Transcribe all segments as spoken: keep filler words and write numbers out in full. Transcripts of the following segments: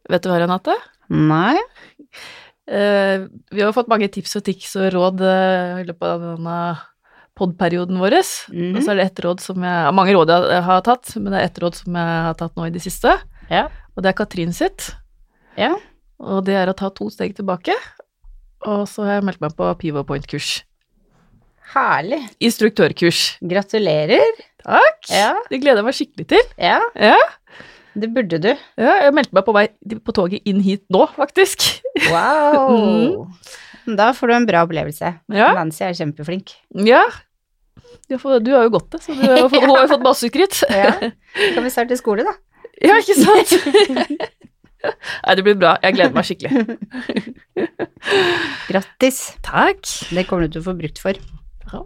Vet du hva, Renate? Nei. Eh, vi har fått mange tips og tics og råd eh, i løpet av denne poddperioden vår. Mhm. Og så er det et råd som jeg, mange råd jeg har tatt, men det er et råd som jeg har tatt nå i det siste. Ja. Og det er Katrin sitt. Ja. Og det er å ta to steg tilbake. Og så har jeg meldt meg på Pivot Point-kurs. Herlig. Instruktørkurs. Gratulerer. Takk. Ja. Det gleder jeg meg skikkelig til. Ja, Ja. det burde du. Ja, jeg meldte meg på vei på toget inn hit nå, faktisk. Wow. Da får du en bra opplevelse. Ja. Nancy er kjempeflink. Ja. Du har, fått, du har jo gått det, så du har, fått, hun har jo fått masse skryt. Ja. Kan vi starte skole, da? Ja, ikke sant? Nei, det blir bra. Jeg gleder meg skikkelig. Grattis. Takk. Det kommer du til å få brukt for. Ja.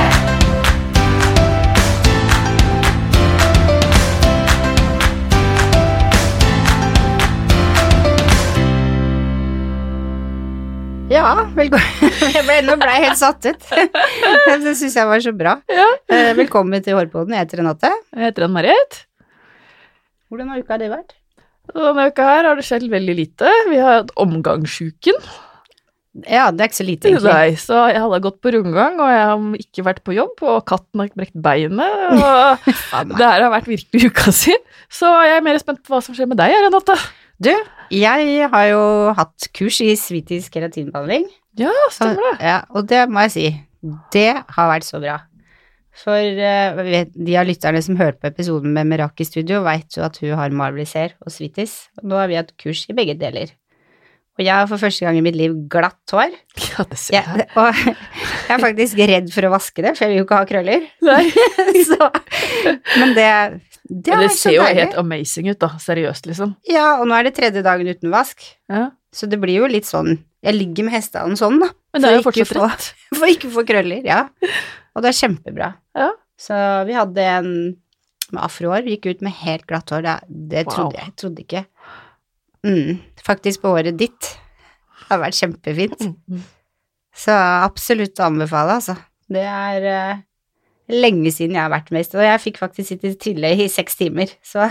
Ja, velkommen. Jeg ble, nå ble jeg helt satt ut. Det synes jeg var så bra. Ja. Eh, Velkommen til Hårpodden. Jeg heter Renate. Jeg heter Ann-Marit. Hvordan har uka di vært? Og denne uka her har det skjedd veldig lite. Vi har hatt omgangssjuken. Ja, det er ikke så lite, egentlig. Nei, så jeg hadde gått på rundgang, og jeg har ikke vært på jobb, og katten har brekt beinet, og det her har vært virkelig uka si. Så jeg er mer spent på hva som skjer med deg, Renate. Du, jeg har jo hatt kurs i svitisk keratinbehandling. Ja, stemmer det. Ja, og det må jeg si, det har vært så bra. For uh, vet, de av lytterne som hørte på episoden med Merak i studio, vet jo at hun har marbliser og svitis, og nå har vi hatt kurs i begge deler. Og jeg har for første gang i mitt liv glatt hår. Ja, det ser jeg. Jeg, og jeg er faktisk redd for å vaske det, for jeg vil jo ikke ha krøller. Nei. Så, men det, det har Det vært så ser jo deilig. helt amazing ut da, seriøst liksom. Ja, og nå er det tredje dagen uten vask, Ja. så det blir jo litt sånn, jeg ligger med hestene sånn da. Men det er jo for ikke fortsatt få- rett. For ikke få krøller, ja. Og det er kjempebra. Ja. Så vi hadde en med afrohår, vi gikk ut med helt glatt hår, det, det Wow. trodde jeg, jeg trodde ikke. Mm, faktisk på håret ditt. Det har vært kjempefint. Mm. Så absolutt å anbefale, altså. Det er eh, lenge siden jeg har vært med, og jeg fikk faktisk sitte i tillegg i seks timer, så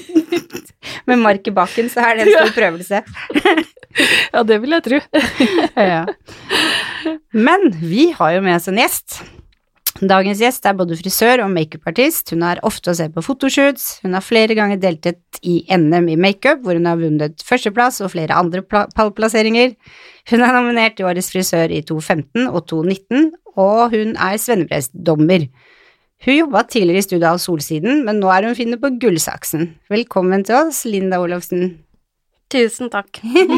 med mark i baken så er det en stor prøvelse. Ja, det vil jeg tro. Ja. Men vi har jo med oss en gjest. Dagens gjest er både frisør og makeupartist. Hun er ofte å se på fotoshoots. Hun har flere ganger deltatt i N M i makeup, hvor hun har vunnet førsteplass og flere andre pla- pallplasseringer. Hun er nominert til Årets frisør i to tusen femten og to tusen nitten, og hun er svenneprestdommer. Hun jobbet tidligere i studiet av Solsiden, men nå er hun finne på Gullsaksen. Velkommen til oss, Linda Olofsen. Tusen takk.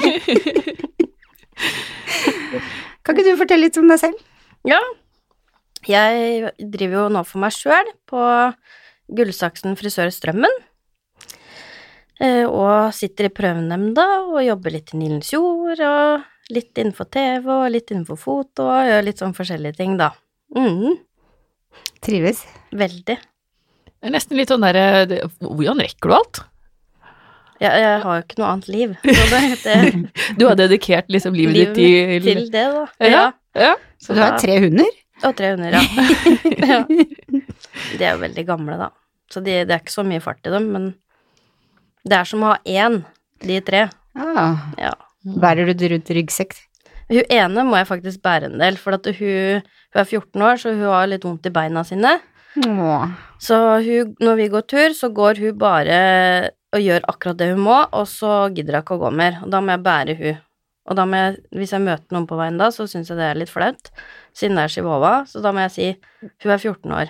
Kan ikke du fortelle litt om deg selv? Ja, jeg driver jo nå for meg selv på Gullsaksen frisør Strømmen, eh, og sitter i prøvenemnda og jobber litt i Nilens Jord, og litt innenfor T V, og litt innenfor foto, og gjør litt sånn forskjellige ting da. Mhm, Trives. veldig. Det er nesten litt sånn der, det, hvordan rekker du alt? Jeg, jeg har jo ikke noe annet liv, så det, det Du har dedikert liksom livet livet ditt til... til det da. Ja, ja. Så du har tre hunder? Og tre hunder, ja. Ja. De er jo veldig gamle, da. Så de, det er ikke så mye fart i dem, men det er som å ha én, de tre. Ah, Ja. bærer du det rundt i ryggsekk? Hun ene må jeg faktisk bære en del, for at hun, hun er fjorten år, så hun har litt vondt i beina sine. Åh. Så hun, når vi går tur, så går hun bare og gjør akkurat det hun må, og så gidder hun ikke å gå mer. Og da må jeg bære hun. Og da må jeg, hvis jeg møter noen på veien da, så synes jeg det er litt flaut, siden det er Shivova, så da må jeg si, hun er fjorten år.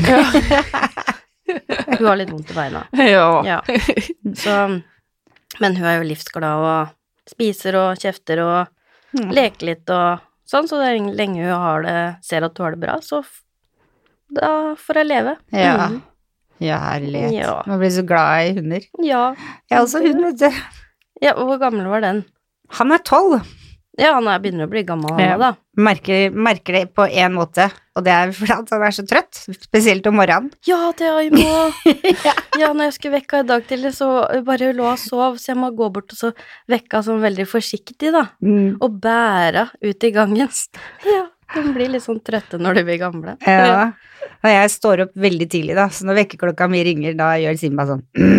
Hun har litt vondt i beina. Ja. Ja. Så, men hun er jo livsglad og spiser og kjefter og Mm. leker litt og sånn, så det er lenge hun har det, ser at hun har det bra, så f- da får jeg leve. Ja. Mhm. Ja, herlighet. Ja. Man blir så glad i hunder. Ja. Jeg er også hund, vet du. Ja, og hvor gammel var den? Han er tolv. Ja, han er begynner å bli gammel, han Ja. da. Merker, merker det på en måte, og det er fordi at han er så trøtt, spesielt om morgenen. Ja, det er jo må. Ja, når jeg skulle vekke i dag tidlig, så bare lå og sov, så jeg må gå bort og så vekke sånn veldig forsiktig, da. Mm. Og bære ut i gangen. Ja, de blir litt sånn trøtte når de blir gamle. Ja. Og jeg står opp veldig tidlig, da, så når vekkerklokka mi ringer, da gjør Simba sånn mm.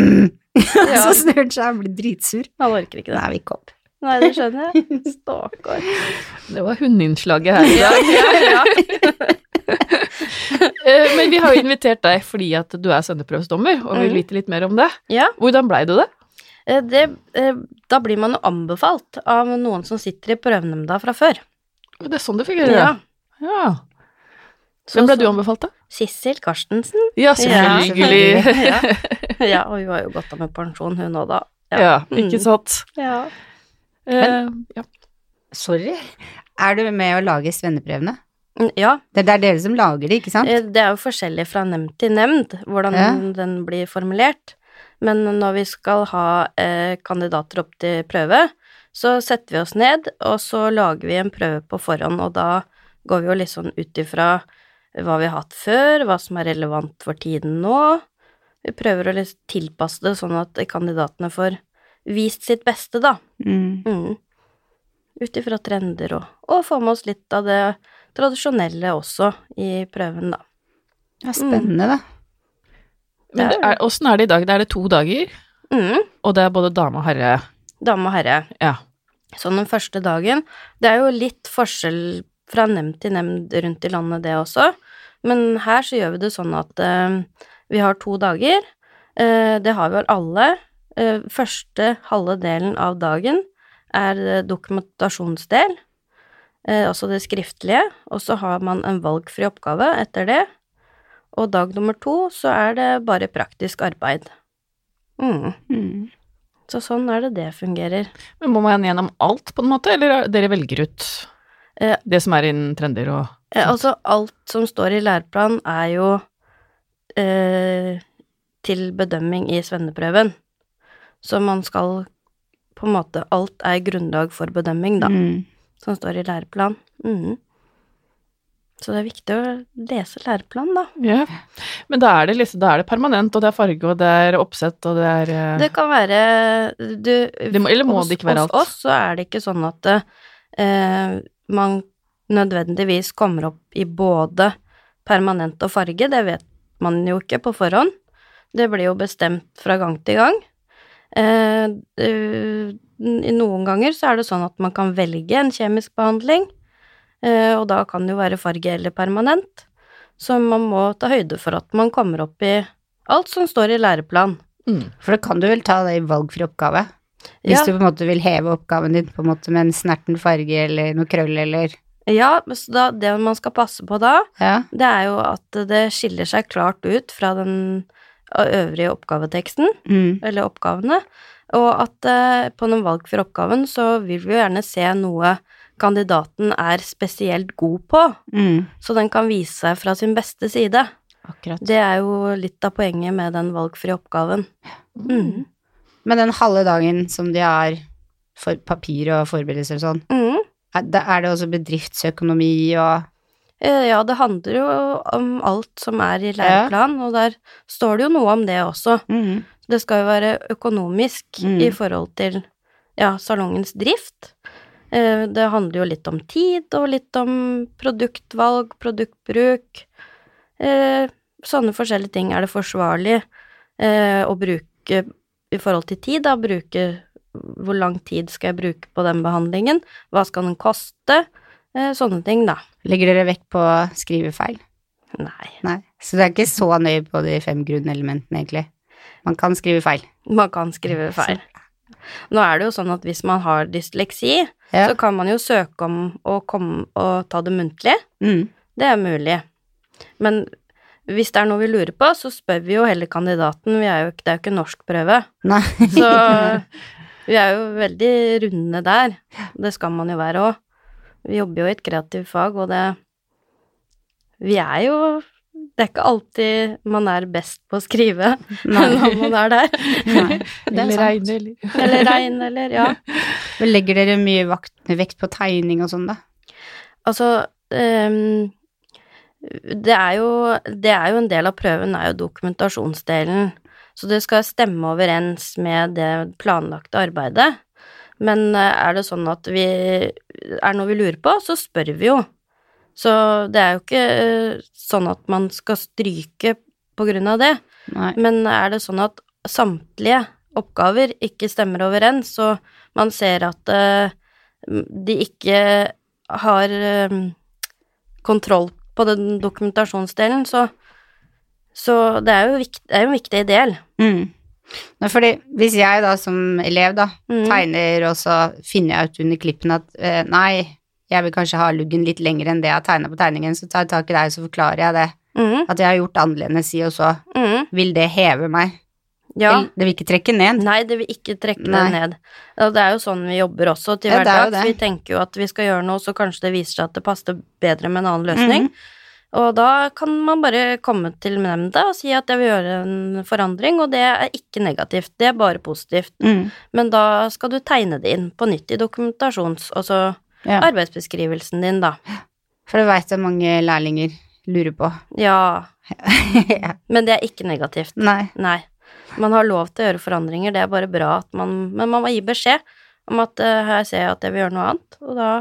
Ja. Så snur han seg og blir dritsur. Han orker ikke det. Nei, vi gikk opp. Nei, det skjønner jeg. Stakkar. Det var hundeinnslaget her i dag. Ja, ja. Eh, Men vi har jo invitert deg fordi at du er sendeprøvesdommer, og vil Mhm. vite litt mer om det. Ja. Hvordan blei du det? Eh, Det, eh, da blir man jo anbefalt av noen som sitter i prøvenemnda fra før. Det er sånn det fungerer, ja. ja. Så- Hvem ble du så- anbefalt da? Sissel Karstensen. Ja, selvfølgelig. Ja. Ja, og hun har jo gått av med pensjon, hun òg, da. Ja, ikke Mm. sant. Ja. Eh, ja. Sorry. Er du med å lage svenneprøvene? Mm, Ja, Det er dere som lager det, ikke sant? eh, det er jo forskjellig fra nemnd til nemnd, hvordan Ja. den blir formulert. Men når vi skal ha eh, kandidater opp til prøve, så setter vi oss ned, og så lager vi en prøve på forhånd, og da går vi jo litt sånn ut ifra hva vi har hatt før, hva som er relevant for tiden nå. Vi prøver å liksom tilpasse det sånn at kandidatene får vist sitt beste, da. Mm. Mm. Ut ifra trender og, og få med oss litt av det tradisjonelle også i prøven, da. Ja, spennende, da. Men det er, hvordan er det i dag? Det er det to dager, Mm. og det er både dame og herre. Dame og herre. Ja. Sånn den første dagen. Det er jo litt forskjell fra nemnd til nemnd rundt i landet, det også. Men her så gjør vi det sånn at eh, vi har to dager. Eh, det har vi vel alle. Eh, første halve delen av dagen er eh, dokumentasjonsdel, eh, altså det skriftlige, og så har man en valgfri oppgave etter det. Og dag nummer to så er det bare praktisk arbeid. Mm. Mm. Så sånn er det det fungerer. Men må man gjennom alt på en måte, eller er- dere velger ut Eh, det som er innen trender og Eh, altså, alt som står i læreplanen er jo eh, til bedømming i svenneprøven. Så man skal på en måte Alt er grunnlag for bedømming, da, Mm. som står i læreplanen. Mhm. Så det er viktig å lese læreplanen, da. Ja. Men da er det liksom, da er det permanent, og det er farge, og det er oppsett, og det er eh, Det kan være du, Det må- eller må hos- det ikke være alt? Hos oss så er det ikke sånn at eh, man nødvendigvis kommer opp i både permanent og farge. Det vet man jo ikke på forhånd. Det blir jo bestemt fra gang til gang. Eh, eh, i noen ganger så er det sånn at man kan velge en kjemisk behandling, eh, og da kan det jo være farge eller permanent. Så man må ta høyde for at man kommer opp i alt som står i læreplan. mm. For da kan du vel ta det i valgfri oppgave? Hvis Ja. du på en måte vil heve oppgaven din på en måte med en snerten farge eller noe krøll eller Ja, så da, det man skal passe på da, Ja. det er jo at det skiller seg klart ut fra den øvrige oppgaveteksten, Mm. eller oppgavene, og at eh, på den valgfrie oppgaven så vil vi jo gjerne se noe kandidaten er spesielt god på, Mm. så den kan vise seg fra sin beste side. Akkurat. Det er jo litt av poenget med den valgfrie oppgaven. Mm. Men den halve dagen som de har for papir og forberedelser og sånn, Mm. er da er det også bedriftsøkonomi og Eh, Ja, det handler jo om alt som er i læreplanen, og der står det jo noe om det også. mm. Det skal jo være økonomisk Mm. i forhold til, ja, salongens drift. Eh, Det handler jo litt om tid, og litt om produktvalg, produktbruk. Eh, Sånne forskjellige ting. Er det forsvarlig eh, å bruke i forhold til tid, da? Bruke Hvor lang tid skal jeg bruke på den behandlingen? Hva skal den koste? Eh, Sånne ting, da. Legger dere vekt på skrivefeil? Nei. Nei. Så det er ikke så nøye på de fem grunnelementene, egentlig. Man kan skrive feil. Man kan skrive feil. Nå er det jo sånn at hvis man har dysleksi, Ja. så kan man jo søke om å komme og ta det muntlig. Mm. Det er mulig. Men hvis det er noe vi lurer på, så spør vi jo heller kandidaten. Vi er jo, ikke- det er jo ikke norskprøve. Nei. Så vi er jo veldig runde der. Det skal man jo være òg. Vi jobber jo i et kreativt fag, og det Vi er jo Det er ikke alltid man er best på å skrive når man er der. Nei. Det er Eller sant. regne, eller Eller regn, eller ja. Men legger dere mye vakt, vekt på tegning og sånn, da? Altså ehm, det, er jo, det er jo en del av prøven, er jo dokumentasjonsdelen. Så det skal stemme overens med det planlagte arbeidet. Men eh, er det sånn at vi er noe vi lurer på, så spør vi jo. Så det er jo ikke eh, sånn at man skal stryke på grunn av det. Nei. Men er det sånn at samtlige oppgaver ikke stemmer overens, så man ser at uh, de ikke har uh, kontroll på den dokumentasjonsdelen, så, så det er jo vikt, det er jo en viktig del. Mm. Fordi hvis jeg da som elev da Mm. tegner, og så finner jeg ut under klippen at eh, nei, jeg vil kanskje ha luggen litt lenger enn det jeg har tegnet på tegningen, så tar jeg tak i deg, så forklarer jeg det. Mm. At jeg har gjort annerledes si og så. Mm. Vil det heve meg? Ja. Eller, det vil ikke trekke ned? Nei, det vil ikke trekke Nei. det ned. Og det er jo sånn vi jobber også til Ja, det er jo hverdags. det. Vi tenker jo at vi skal gjøre noe, så kanskje det viser seg at det passer bedre med en annen løsning. Mhm. Og da kan man bare komme til nemnda og si at jeg vil gjøre en forandring, og det er ikke negativt, det er bare positivt. Mm. Men da skal du tegne det inn på nytt i dokumentasjons, altså Ja. arbeidsbeskrivelsen din da. For det vet jeg mange lærlinger lurer på. Ja, Ja. men det er ikke negativt. Nei. Nei. Man har lov til å gjøre forandringer, det er bare bra at man, men man må gi beskjed om at uh, her ser jeg at jeg vil gjøre noe annet, og da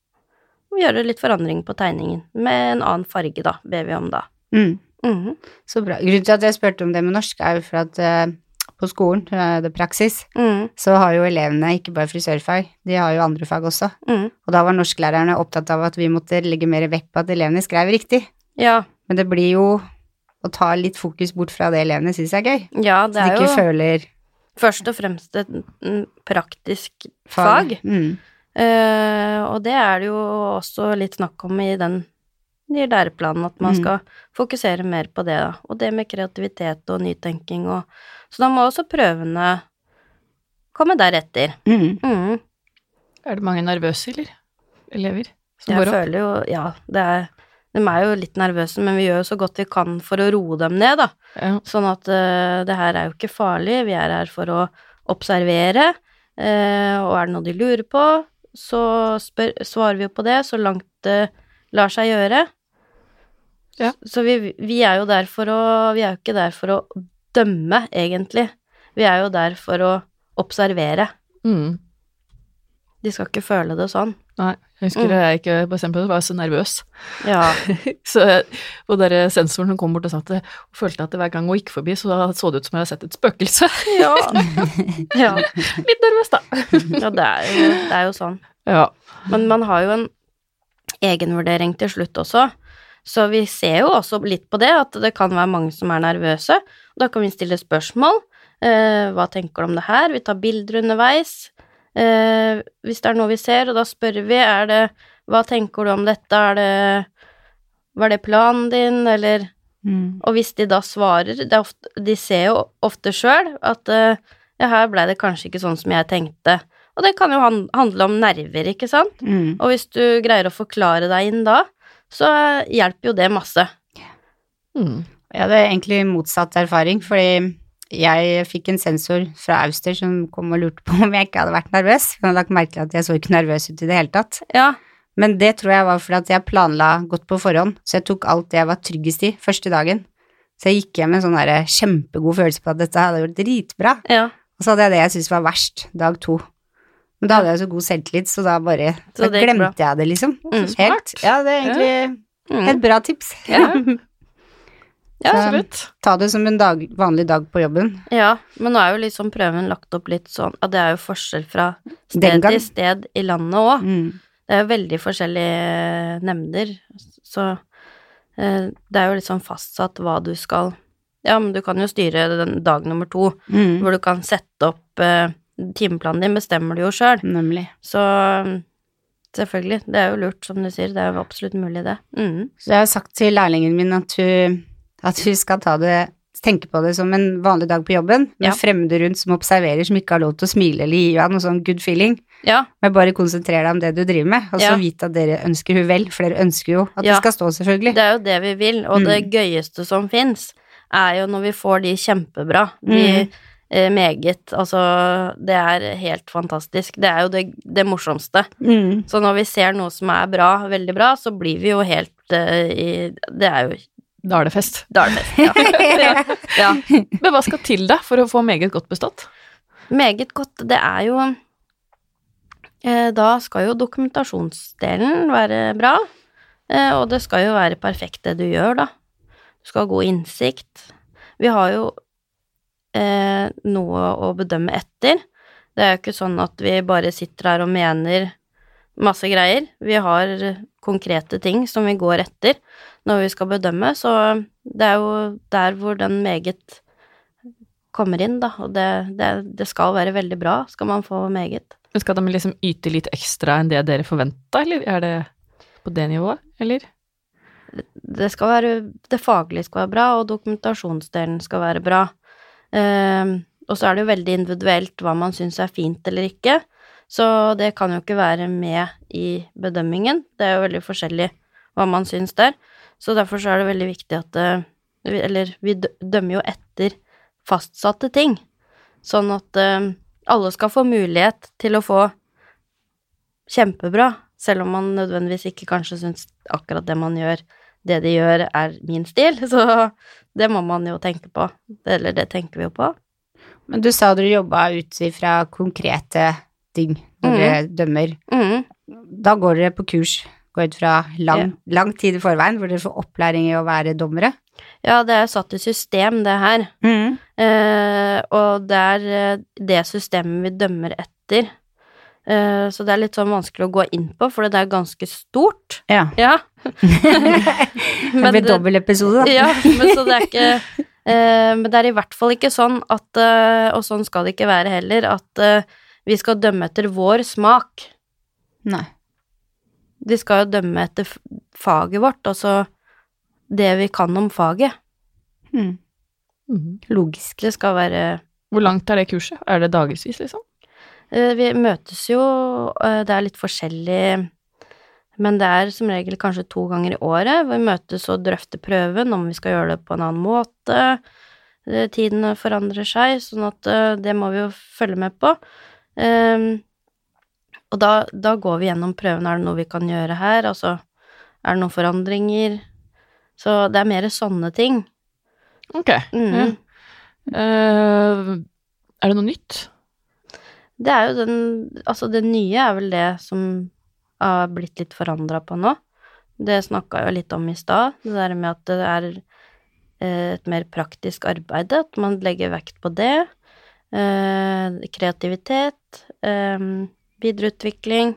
må vi gjøre litt forandring på tegningen, med en annen farge da, ber vi om da. Mm. Mhm. Så bra. Grunnen til at jeg spurte om det med norsk er jo for at eh, på skolen, eh, det er praksis, Mhm. så har jo elevene ikke bare frisørfag, de har jo andre fag også. Mhm. Og da var norsklærerne opptatt av at vi måtte legge mer vekt på at elevene skrev riktig. Ja, Men det blir jo å ta litt fokus bort fra det elevene synes er gøy. ja, det Så de er ikke jo føler først og fremst et mm, praktisk fag. Mm. Eh, og det er det jo også litt snakk om i den nye læreplanen, at man Mm. skal fokusere mer på det da, og det med kreativitet og nytenking, og så da må også prøvene komme deretter. Mm. Mhm. Er det mange nervøse, eller? Elever som Jeg går opp? føler jo, ja, det er, de er jo litt nervøse, men vi gjør jo så godt vi kan for å roe dem ned da, Ja. sånn at eh, det her er jo ikke farlig, vi er her for å observere, eh, og er det noe de lurer på, så spør, svarer vi jo på det, så langt det lar seg gjøre. Ja. Så vi, vi er jo der for å, vi er jo ikke der for å dømme, egentlig. Vi er jo der for å observere. Mm. De skal ikke føle det sånn. Nei, jeg husker Mm. jeg ikke på eksempel var så nervøs. Ja, Så, og der sensoren som kom bort og sa at jeg følte at hver gang hun gikk forbi, så så det ut som jeg hadde sett et spøkelse. ja, ja. Litt nervøs, da. Ja, det er jo, det er jo sånn. Ja. Men man har jo en egenvurdering til slutt også, så vi ser jo også litt på det, at det kan være mange som er nervøse, og da kan vi stille spørsmål. Eh, hva tenker du om det her? Vi tar bilder underveis. Eh, hvis det er noe vi ser, og da spør vi, er det, hva tenker du om dette? Er det, var det planen din, eller... Mm. Og hvis de da svarer, det er ofte, de ser jo ofte selv at eh, ja, her ble det kanskje ikke sånn som jeg tenkte. Og det kan jo han, handle om nerver, ikke sant? Mm. Og hvis du greier å forklare deg inn da, så eh, hjelper jo det masse. Mm. Jeg hadde egentlig motsatt erfaring, fordi jeg fikk en sensor fra Auster som kom og lurte på om jeg ikke hadde vært nervøs. Han hadde lagt merke til at jeg så ikke nervøs ut i det hele tatt. Ja, Men det tror jeg var fordi at jeg planla godt på forhånd, så jeg tok alt det jeg var tryggest i første dagen. Så jeg gikk hjem med en sånn der kjempegod følelse på at dette hadde jeg gjort dritbra. ja. Og så hadde jeg det jeg syntes var verst, dag to. Men da hadde jeg så god selvtillit, så da bare Så så det gikk glemte jeg det, liksom. Mm. Helt. Ja, det er egentlig Mm. et bra tips. Ja. Ja, Så- Absolutt. Ta det som en dag, vanlig dag på jobben. Ja, men nå er jo liksom prøven lagt opp litt sånn, at det er jo forskjell fra Den sted gang. til sted i landet også. Mm. Det er jo veldig forskjellige nemnder, så eh, det er jo litt sånn fastsatt hva du skal... Ja, men du kan jo styre den dag nummer to, Mm. hvor du kan sette opp eh, timeplanen din, bestemmer du jo selv. Nemlig. Så mm, selvfølgelig, det er jo lurt, som du sier, det er jo absolutt mulig det. Mm. Så jeg har sagt til lærlingen min at hun, at hun skal ta det, tenke på det som en vanlig dag på jobben, med Ja. fremmede rundt som observerer, som ikke har lov til å smile eller gi henne noe sånn good feeling, Ja, men bare konsentrere deg om det du driver med, og så Ja. vite at dere ønsker hun vel, for dere ønsker jo at Ja. det skal stå, selvfølgelig. det er jo det vi vil, og det Mm. gøyeste som finnes, er jo når vi får de kjempebra, de Mm. eh, meget, altså det er helt fantastisk, det er jo det, det morsomste. Mm. Så når vi ser noe som er bra, veldig bra, så blir vi jo helt eh, i, det er jo, Da er det fest. da er det best, ja. ja. ja. Men hva skal til da for å få meget godt bestått? Meget godt, det er jo, eh, da skal jo dokumentasjonsdelen være bra, eh, og det skal jo være perfekt det du gjør da. Du skal ha god innsikt. Vi har jo eh, noe å bedømme etter. Det er jo ikke sånn at vi bare sitter her og mener masse greier. Vi har konkrete ting som vi går etter når vi skal bedømme, så det er jo der hvor den meget kommer inn, da, og det, det, det skal være veldig bra, skal man få meget. Men skal de liksom yte litt ekstra enn det dere forventet, eller er det på det nivået, eller? Det skal være, det faglige skal være bra, og dokumentasjonsdelen skal være bra. Eh, og så er det jo veldig individuelt hva man synes er fint eller ikke, så det kan jo ikke være med i bedømmingen. Det er jo veldig forskjellig hva man synes der, så derfor så er det veldig viktig at, eller vi dømmer jo etter fastsatte ting, sånn at uh, alle skal få mulighet til å få kjempebra, selv om man nødvendigvis ikke kanskje synes akkurat det man gjør, det de gjør er min stil, så det må man jo tenke på, eller det tenker vi jo på. Men du sa dere jobbet ut fra konkrete ting når dere mm. dømmer. Mm. Da går dere på kurs, går ut fra lang, ja. lang tid i forveien, hvor dere får opplæring i å være dommere. Ja, det er satt i system, det her. Mm. Eh, og det er det systemet vi dømmer etter. Eh, så det er litt sånn vanskelig å gå inn på, for det er ganske stort. Ja. Ja. det blir dobbeltepisode, da. Ja, men så det er ikke... Eh, men det er i hvert fall ikke sånn at, eh, og sånn skal det ikke være heller, at eh, vi skal dømme etter vår smak. Nei. De skal jo dømme etter faget vårt, altså det vi kan om faget. Mm. Mm. Logisk. Det skal være... Hvor langt er det kurset? Er det dagevis, liksom? Vi møtes jo, det er litt forskjellig, men det er som regel kanskje to ganger i året, hvor vi møtes og drøfter prøven, om vi skal gjøre det på en annen måte. Tiden forandrer seg, sånn at det må vi jo følge med på. Og da, da går vi gjennom prøven, er det noe vi kan gjøre her, altså er det noen forandringer, så det er mer sånne ting. Ok, mm. ja. Uh, er det noe nytt? Det er jo den, altså det nye er vel det som har blitt litt forandret på nå. Det snakket jeg jo litt om i sted, det der med at det er et mer praktisk arbeid, at man legger vekt på det, uh, kreativitet, um, videreutvikling.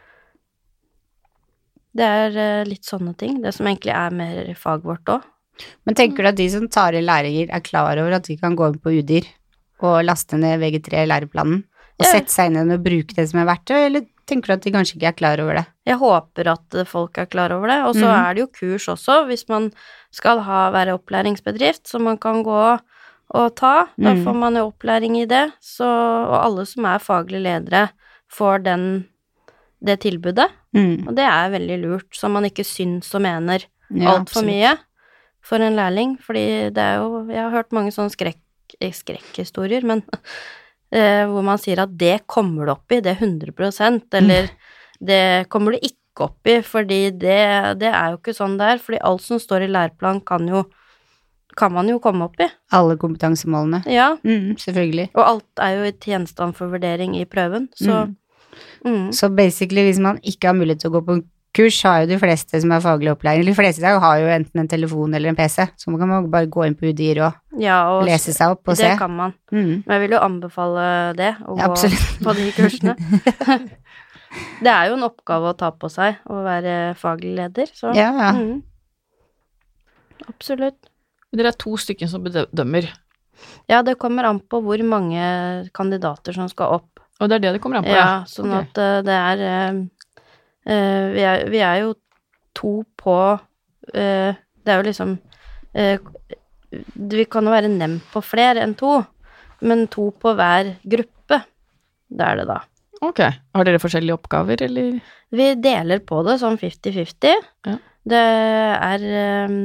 Det er uh, litt sånne ting, det som egentlig er mer i faget vårt også. Men tenker du at de som tar i læringer er klar over at de kan gå inn på U D I R og laste ned V G tre læreplanen og ja. Sette seg inn og bruke det som er verdt det, eller tenker du at de kanskje ikke er klar over det? Jeg håper at folk er klar over det, og så mm. er det jo kurs også, hvis man skal ha, være opplæringsbedrift, så man kan gå og ta, da mm. får man jo opplæring i det, så, og alle som er faglige ledere får den, det tilbudet, mm. og det er veldig lurt, så man ikke syns og mener ja, alt for mye for en lærling, fordi det er jo, jeg har hørt mange sånne skrekk, skrekkhistorier, men eh, hvor man sier at det kommer du opp i, det er hundre prosent, eller det kommer du ikke opp i, fordi det, det er jo ikke sånn der, fordi alt som står i læreplan kan jo, kan man jo komme opp i. Alle kompetansemålene. Ja. Mm, selvfølgelig. Og alt er jo i gjenstand for vurdering i prøven, så... Mm. Mm. Så basically, hvis man ikke har mulighet til å gå på kurs, har jo de fleste som er faglig opplæring, eller de fleste har jo enten en telefon eller en P C, så man kan bare gå inn på U D I R og, ja, og lese seg opp og det se. Det kan man. Mm. Men jeg vil jo anbefale det, å ja, gå på de kursene. Det er jo en oppgave å ta på seg, å være faglig leder, så... Ja, ja. Mm. Absolutt. Dere er to stykker som bedømmer. Ja, det kommer an på hvor mange kandidater som skal opp. Og det er det det kommer an på, ja. Ja, sånn okay. at uh, det er... Uh, uh, vi, er, vi er jo to på... Uh, det er jo liksom... Uh, vi kan jo være nevnt på flere enn to, men to på hver gruppe. Det er det da. Ok. Har dere forskjellige oppgaver, eller? Vi deler på det sånn fifty fifty. Ja. Det er um,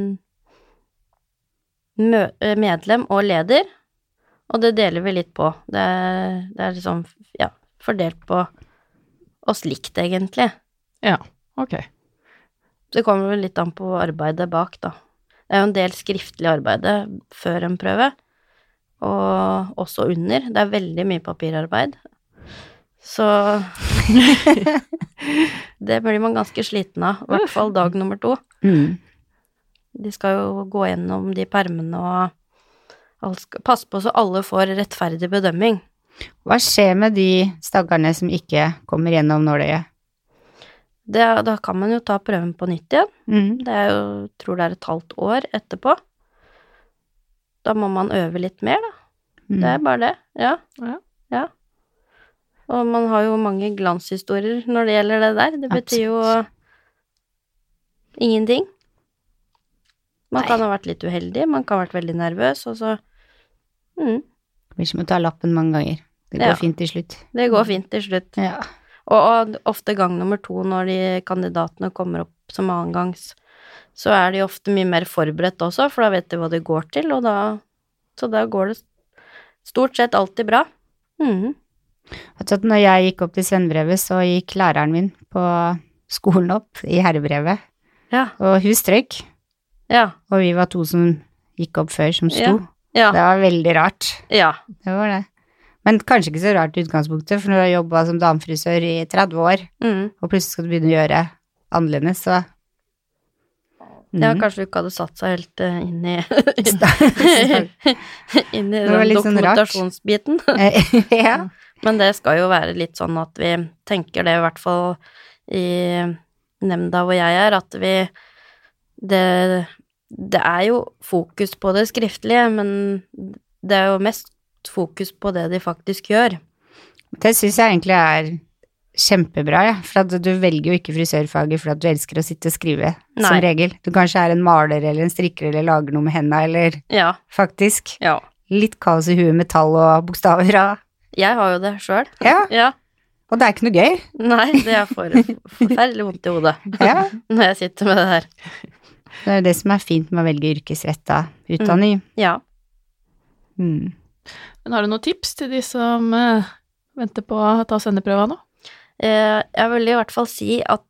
medlem og leder, og det deler vi litt på. Det er, det er liksom, ja, fordelt på oss likt, egentlig. Ja, ok. Det kommer vel litt an på arbeidet bak, da. Det er jo en del skriftlig arbeide før en prøve, og også under. Det er veldig mye papirarbeid. Så det blir man ganske sliten av, i hvert fall dag nummer to. Mm. De skal jo gå gjennom de permene og Alt skal, passe på så alle får rettferdig bedømming. Hva skjer med de stakkarene som ikke kommer gjennom nåløyet? Det, da kan man jo ta prøven på nytt igjen. Mm. Det er jo, tror det er et halvt år etterpå. Da må man øve litt mer, da. Mm. Det er bare det, ja. Ja. Ja. Og man har jo mange glanshistorier når det gjelder det der. Det betyr jo ingenting. Man Nei. kan ha vært litt uheldig, man kan ha vært veldig nervøs, og så mm, Det blir som å ta lappen mange ganger. Det går Ja. fint til slutt. det går fint til slutt. Ja. Og, og ofte gang nummer to når de kandidatene kommer opp som annengangs, så er de ofte mye mer forberedt også, for da vet de hva det går til, og da, så da går det stort sett alltid bra. Mhm. Vet du at når jeg gikk opp til svennebrevet, så gikk læreren min på skolen opp i herrebrevet, Ja, og hun strøk, ja, og vi var to som gikk opp før som sto. ja, Det var veldig rart. ja. Det var det. Men kanskje ikke så rart i utgangspunktet, for når du har jobbet som damefrisør i tretti år, Mhm. og plutselig skal du begynne å gjøre annerledes, så... Ja, Mhm. kanskje du ikke hadde satt seg helt eh, inn i inn i Det var den litt sånn rart. dokumentasjonsbiten. ja. Men det skal jo være litt sånn at vi tenker det, i hvert fall i nemnda hvor jeg er, at vi det, det er jo fokus på det skriftlige, men det er jo mest fokus på det de faktisk gjør. Det synes jeg egentlig er kjempebra, ja. For at du velger jo ikke frisørfaget for at du elsker å sitte og skrive, som Nei. regel. Du kanskje er en maler eller en strikker eller lager noe med hendene, eller Ja, faktisk ja. litt kaos i huet med tall og bokstaver. Ja. Jeg har jo det sjøl. ja, Ja. og det er ikke noe gøy. Nei, det er for, forferdelig vondt i hodet Ja. når jeg sitter med det her. Det er jo det som er fint med å velge yrkesretta utdanning. Ja. Mm. Men har du noen tips til de som eh, venter på å ta svenneprøva nå? Eh, jeg vil i hvert fall si at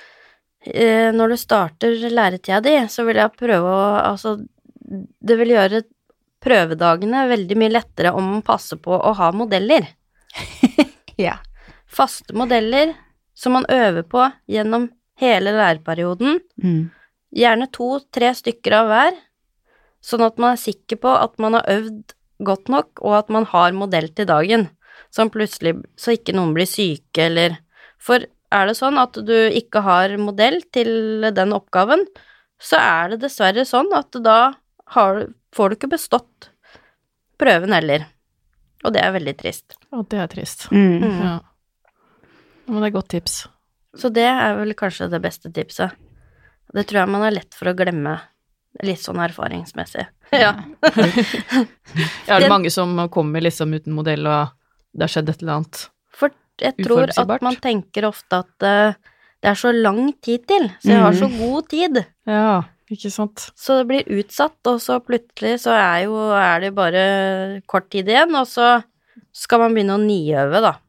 eh, når du starter læretida di, så vil jeg prøve å Altså, det vil gjøre prøvedagene veldig mye lettere om man passer på å ha modeller. Ja. Faste modeller som man øver på gjennom hele læreperioden. Mm. Gjerne to-tre stykker av hver, sånn at man er sikker på at man har øvd godt nok, og at man har modell til dagen. Sånn plutselig, så ikke noen blir syke, eller For er det sånn at du ikke har modell til den oppgaven, så er det dessverre sånn at da har, får du ikke bestått prøven heller. Og det er veldig trist. Å, det er trist. Mm. Mm. Ja. Men det er godt tips. Så det er vel kanskje det beste tipset. Det tror jeg man har lett for å glemme, litt sånn erfaringsmessig. Ja. Ja, er det mange som kommer liksom uten modell, og det har skjedd et eller annet? For jeg tror at Uforutsigbart. man tenker ofte at uh, det er så lang tid til, så jeg har så god tid. Ja, ikke sant? Så det blir utsatt, og så plutselig så er jo er det bare kort tid igjen, og så skal man begynne å niøve, da.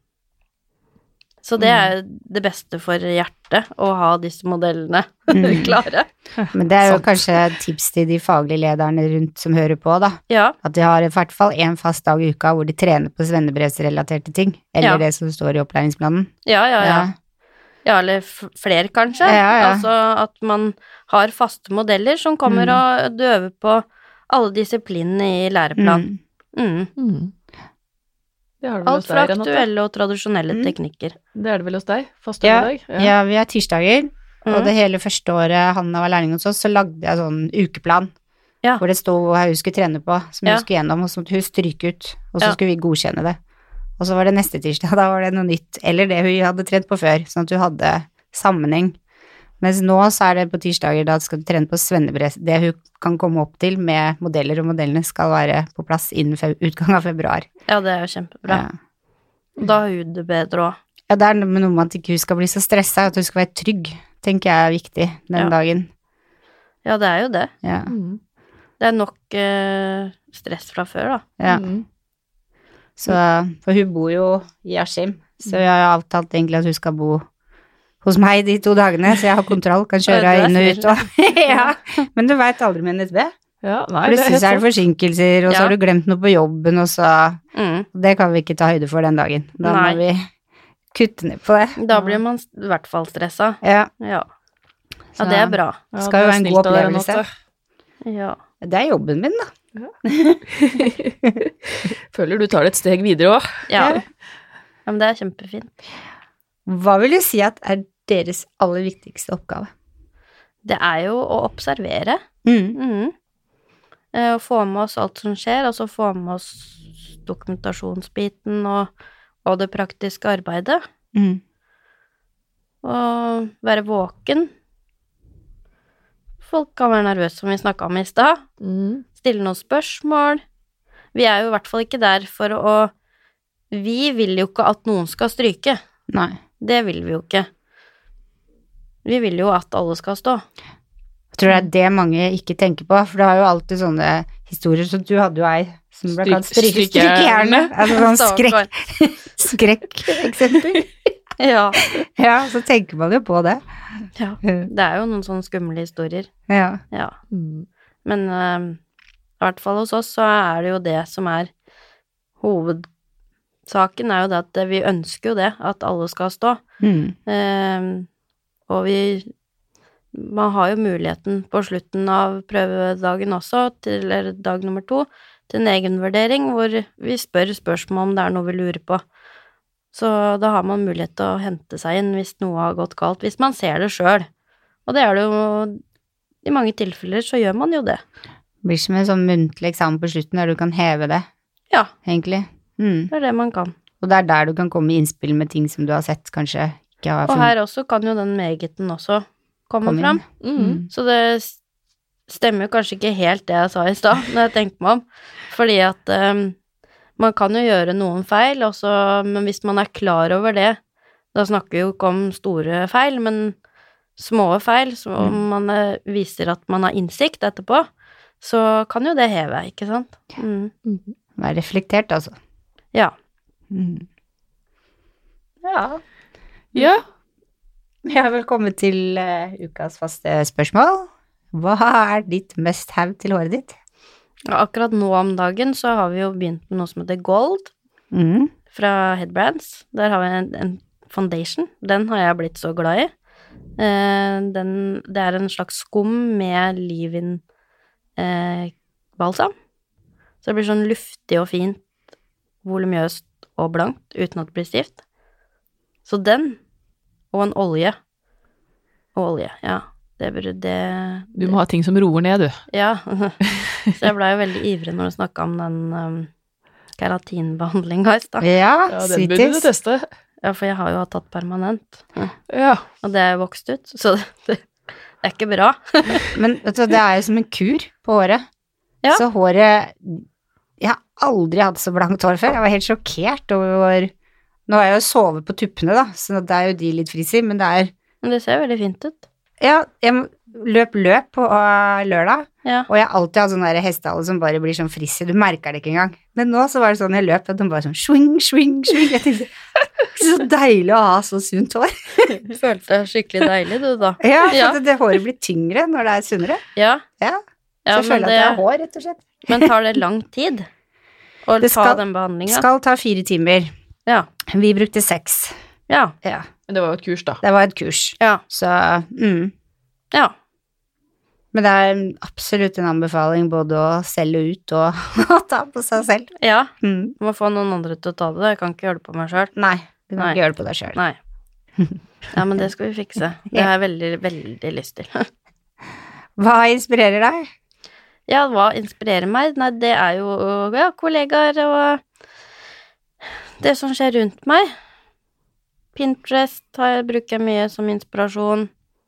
Så det er det beste for hjertet, å ha disse modellene Mm. klare. Men det er jo Sant. kanskje et tips til de faglige lederne rundt som hører på, da. Ja, At de har i hvert fall en fast dag i uka hvor de trener på svennebrevsrelaterte ting. Eller Ja. det som står i opplæringsplanen. ja, ja. ja. Ja, eller f flere kanskje. Ja, ja. Altså at man har faste modeller som kommer Mm. og du øver på alle disiplinene i læreplanen. Mm. Mm. Mm. Det har du vel Alt hos fra deg, Renate? aktuelle og tradisjonelle Mm. teknikker. Det er det vel hos deg? Fast Ja, dag? ja, vi har tirsdager. Og Mm. det hele første året Hanna var lærling hos oss, så lagde jeg sånn ukeplan. Ja. Hvor det stod hva hun skulle trene på, som Ja. hun skulle gjennom, og så måtte hun stryke ut. Og så Ja. skulle vi godkjenne det. Og så var det neste tirsdag, da var det noe nytt, eller det hun hadde trent på før, sånn at hun hadde sammenheng. Mens nå så er det på tirsdager, da skal du trene på svennebrev, det hun kan komme opp til med modeller, og modellene skal være på plass innen fe- utgang av februar. Ja, det er jo kjempebra. Ja. Da har hun det bedre òg. Ja, det er noe med noe med at ikke hun skal bli så stressa, at hun skal være trygg, tenker jeg er viktig den Ja. dagen. Ja, det er jo det. Ja. Mm. Det er nok eh, stress fra før, da. ja. Mm. Så, for hun bor jo i Askim, så vi har jo avtalt egentlig at hun skal bo hos meg de to dagene, så jeg har kontroll, kan kjøre Ja, inn du og er ut og ja. Men du vet aldri med N S B. Ja, nei, det er Plutselig helt så er det sant. forsinkelser, og så Ja. har du glemt noe på jobben, og så Mm. Det kan vi ikke ta høyde for den dagen. Da Nei. må vi kutte ned på det. Da blir man i hvert fall stressa. Ja. Ja. Så Ja, det er bra. Ja, Skal det jo er være en snilt god av dere, opplevelse. Renate. Ja. det er jobben min, da. Føler du tar det et steg videre også. Ja. Ja, men det er kjempefint. Hva vil du si at er deres aller viktigste oppgave? Det er jo å observere. Mm. Mhm. Eh, Å få med oss alt som skjer, og så få med oss dokumentasjonsbiten og, og det praktiske arbeidet. Mm. Og være våken. Folk kan være nervøse, som vi snakket om i stad. Mm. Stille noen spørsmål. Vi er jo i hvert fall ikke der for å Vi vil jo ikke at noen skal stryke. Nei. Det vil vi jo ikke. Vi vil jo at alle skal stå. Jeg tror det er det mange ikke tenker på, for det har jo alltid sånne historier, så du hadde jo ei som ble Stryk- kalt stryk- strykejerne. strykejerne. Altså sånn skrekk, Stakkar. skrekk-eksempel. Ja. Ja, så tenker man jo på det. Ja. Det er jo noen sånne skumle historier. Ja. Ja. Mm. Men eh, i hvert fall hos oss så er det jo det som er hovedsaken, er jo det at vi ønsker jo det, at alle skal stå. Mm. Eh, og vi Man har jo muligheten på slutten av prøvedagen også, til, eller dag nummer to, til en egenvurdering hvor vi spør spørsmål om det er noe vi lurer på. Så da har man mulighet til å hente seg inn hvis noe har gått galt, hvis man ser det selv. Og det er det jo, i mange tilfeller så gjør man jo det. Det blir som en sånn muntlig eksamen på slutten der du kan heve det, Ja, egentlig. Mm. det er det man kan. Og det er der du kan komme i innspill med ting som du har sett, kanskje ikke har Og her også kan jo den megeten også komme Kom inn. fram. Mm. Så det s- stemmer jo kanskje ikke helt det jeg sa i stad, når jeg tenkte meg om. Fordi at um, man kan jo gjøre noen feil, også, men hvis man er klar over det, da snakker vi jo ikke om store feil, men små feil, så om man eh, viser at man har innsikt etterpå, så kan jo det heve, ikke sant? Mm. Mm. Vær reflektert, altså. Ja. Mm. Ja. Ja. Ja, velkommen til uh, ukas faste spørsmål. Hva er ditt must have til håret ditt? Og akkurat nå om dagen så har vi jo begynt med noe som heter Gold Mm. fra Headbrands. Der har vi en, en foundation. Den har jeg blitt så glad i. Eh, den, det er en slags skum med leave-in eh, balsam. Så det blir sånn luftig og fint, volumøst og blankt, uten at det blir stivt. Så den, og en olje. Og olje, ja. Det burde det Du må ha ting som roer ned, du. Ja. Så jeg ble jo veldig ivrig når du snakket om den um, keratinbehandlinga i stad. Ja, Ja, den burde du sweeties. teste. Ja, for jeg har jo hatt tatt permanent, Ja. og det er vokst ut, så det, det er ikke bra. Men vet du, det er jo som en kur på håret. Ja. Så håret Jeg har aldri hatt så blankt hår før. Jeg var helt sjokkert over Nå har jeg jo sovet på tuppene, da, så det er jo de litt frizzy, men det er Men det ser veldig fint ut. Ja, jeg løp løp på uh, lørdag, Ja. og jeg har alltid hatt sånn der hestehale som bare blir sånn frizzy. Du merker det ikke engang. Men nå så var det sånn jeg løp, at den bare sånn swing, swing, swing. Jeg tenkte så deilig å ha så sunt hår. Du følte deg skikkelig deilig, du, da. Ja, for Ja. Det, det håret blir tyngre når det er sunnere. Ja. Ja, Ja, så jeg men føler at det- jeg har hår, rett og slett. Men tar det lang tid å Det ta skal- den behandlinga? Skal ta fire timer. Ja. Vi brukte seks. Ja. Ja, Men det var jo et kurs, da. det var et kurs. Ja. Så, mm. Ja. Men det er absolutt en anbefaling både å selge ut og å ta på seg selv. Ja. Mm. Du må få noen andre til å ta det. Jeg kan ikke gjøre det på meg sjøl. Nei, du kan Nei. ikke gjøre det på deg selv. Nei. Ja, men det skal vi fikse. Det har jeg veldig, veldig lyst til. Hva inspirerer deg? Ja, hva inspirerer meg? Nei, det er jo ja, kollegaer og det som skjer rundt meg. Pinterest har jeg, bruker jeg mye som inspirasjon.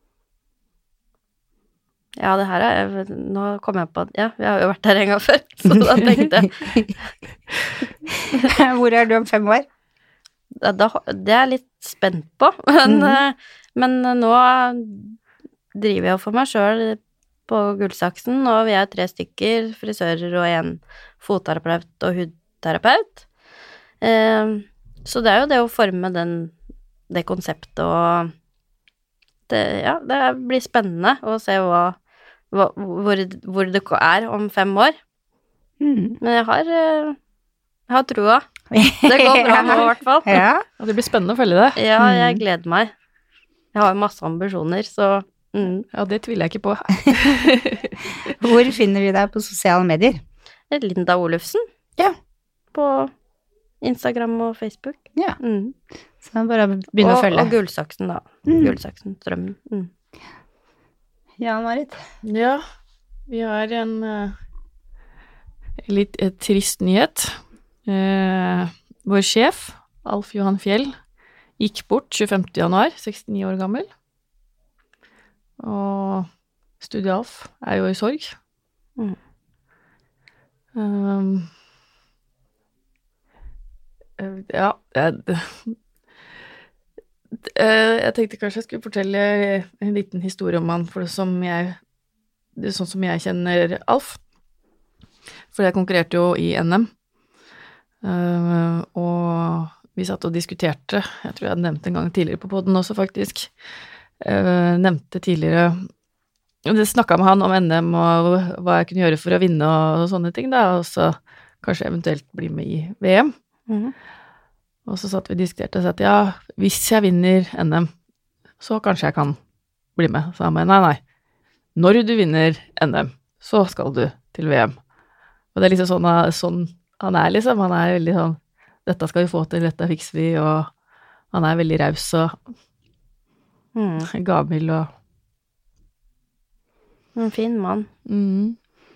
Ja, det her er Nå kom jeg på at ja, vi har jo vært der en gang før, så da tenkte jeg Hvor er du om fem år? da, da, Det er jeg litt spent på, men, Mhm. eh, men nå driver jeg jo for meg sjøl på Gullsaksen, og vi er tre stykker, frisører og en fotterapeut og hudterapeut. Eh, så det er jo det å forme den, det konseptet og det, ja, det blir spennende å se hva, hva, hvor, hvor det er om fem år. Mm. Men jeg har, eh, jeg har trua. Det går bra nå, i hvert fall. Ja. Ja, det blir spennende å følge det. Ja, Mm. jeg gleder meg. Jeg har jo masse ambisjoner, så mm. Ja, det tviler jeg ikke på. Hvor finner vi deg på sosiale medier? Linda Olufsen. Ja. På Instagram og Facebook. Ja. Mm. Så bare begynne og, å følge. Og Gullsaksen, da. Mm. Gullsaksen, Strømmen. Mm. Ja, Marit. Ja, vi har en uh, litt et trist nyhet. Uh, vår sjef, Alf Johan Fjell, gikk bort tjuefemte januar, sekstini år gammel. Og Studio Alf er jo i sorg. Mm. Um, ja, jeg, jeg tenkte kanskje jeg skulle fortelle en liten historie om han, for det som jeg, det er sånn som jeg kjenner Alf. For jeg konkurrerte jo i N M, uh, og vi satt og diskuterte, jeg tror jeg hadde nevnt en gang tidligere på podden også faktisk, uh, nevnte tidligere, det snakket med han om N M og hva jeg kunne gjøre for å vinne og, og sånne ting da, og så kanskje eventuelt bli med i V M. Mm. Og så satt vi og diskuterte og sa at ja, hvis jeg vinner N M, så kanskje jeg kan bli med. Så han ba, nei, nei, når du vinner N M, så skal du til V M. Og det er liksom sånn, sånn han er liksom, han er veldig sånn, dette skal vi få til, dette fikser vi, og han er veldig raus og Mm. gavmild og En fin mann. mm.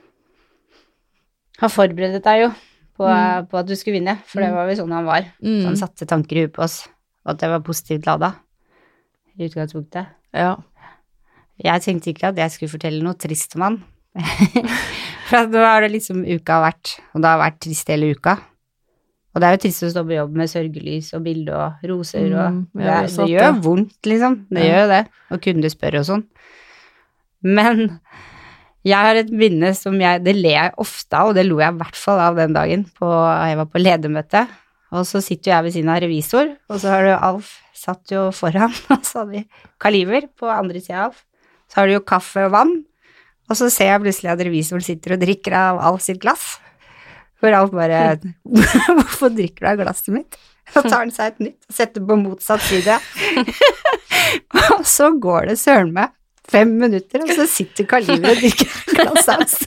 Han forberedte deg jo på, Mm. på at du skulle vinne, for det var jo sånn han var. Mm. Så han satte tanker i huet på oss, og at det var positivt ladet i utgangspunktet. Ja. Jeg tenkte ikke at jeg skulle fortelle noe trist om han. For da har det liksom uka vært, og det har vært trist hele uka. Og det er jo trist å stå på jobb med sørgelys og bilde og roser, og Mm, det, jeg har er, også det hatt gjør det. vondt, liksom. Det Ja. gjør jo det, og kunder spør og sånn. Men jeg har et minne som jeg, det ler jeg ofte av, og det lo jeg i hvert fall av den dagen på, jeg var på ledermøte, og så sitter jeg ved siden av revisor, og så har du Alf satt jo foran, og så hadde vi Kaliber på andre siden av Alf, så har du jo kaffe og vann, og så ser jeg plutselig at revisoren sitter og drikker av Alf sitt glass, for Alf bare, hvorfor drikker du av glasset mitt? Så tar han seg et nytt, og setter på motsatt side, og så går det søren meg fem minutter, og så sitter Kaliber og drikker glasset hans.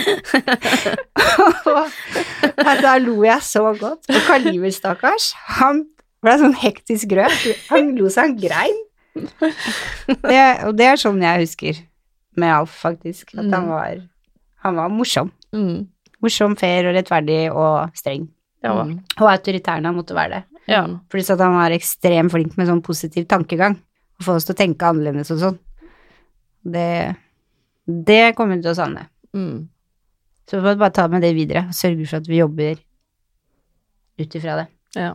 Og da lo jeg så godt, og Kaliber, stakkars, han ble sånn hektisk rød, han lo så han grein. Det, og det er sånn jeg husker med Alf, faktisk, at han var, han var morsom. Mm. Morsom, fair og rettferdig og streng. Ja. Mm. Og autoritærende han måtte være det. Ja. Pluss at han var ekstremt flink med sånn positiv tankegang, og få oss til å tenke annerledes og sånn. Det, det kommer vi til å savne. Mm. Så vi får bare ta med det videre, og sørge for at vi jobber ut ifra det. Ja.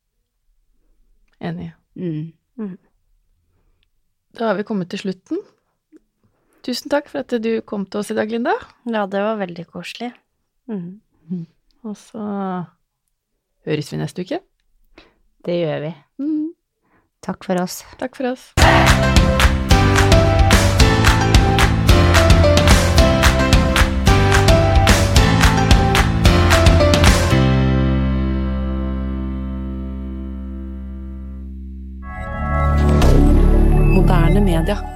Enig. Mm. Da har vi kommet til slutten. Tusen takk for at du kom til oss i dag, Linda. Ja, det var veldig koselig. Mm. Og så høres vi neste uke. Det gjør vi. Mm. Takk for oss. Takk for oss. Moderne media.